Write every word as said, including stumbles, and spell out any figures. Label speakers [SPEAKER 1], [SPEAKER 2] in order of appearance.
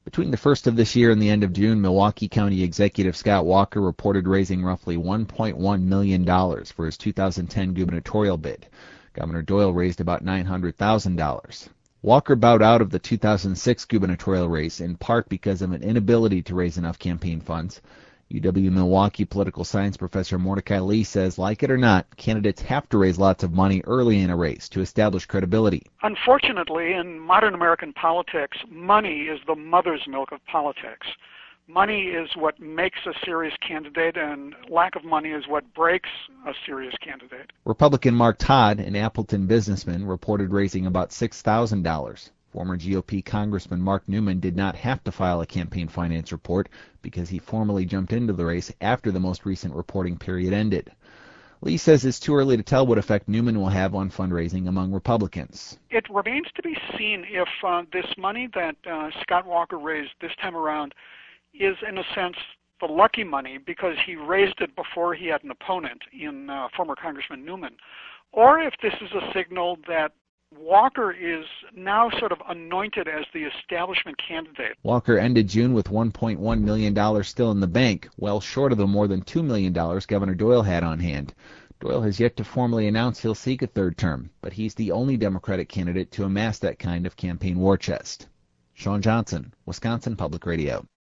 [SPEAKER 1] Between the first of this year and the end of June, Milwaukee County Executive Scott Walker reported raising roughly one point one million dollars for his two thousand ten gubernatorial bid. Governor Doyle raised about nine hundred thousand dollars. Walker bowed out of the two thousand six gubernatorial race in part because of an inability to raise enough campaign funds. U W-Milwaukee political science professor Mordecai Lee says, like it or not, candidates have to raise lots of money early in a race to establish credibility.
[SPEAKER 2] Unfortunately, in modern American politics, money is the mother's milk of politics. Money is what makes a serious candidate, and lack of money is what breaks a serious candidate.
[SPEAKER 1] Republican Mark Todd, an Appleton businessman, reported raising about six thousand dollars. Former G O P Congressman Mark Newman did not have to file a campaign finance report because he formally jumped into the race after the most recent reporting period ended. Lee says it's too early to tell what effect Newman will have on fundraising among Republicans.
[SPEAKER 2] It remains to be seen if uh, this money that uh, Scott Walker raised this time around is, in a sense, the lucky money because he raised it before he had an opponent in uh, former Congressman Newman, or if this is a signal that Walker is now sort of anointed as the establishment candidate.
[SPEAKER 1] Walker ended June with one point one million dollars still in the bank, well short of the more than two million dollars Governor Doyle had on hand. Doyle has yet to formally announce he'll seek a third term, but he's the only Democratic candidate to amass that kind of campaign war chest. Sean Johnson, Wisconsin Public Radio.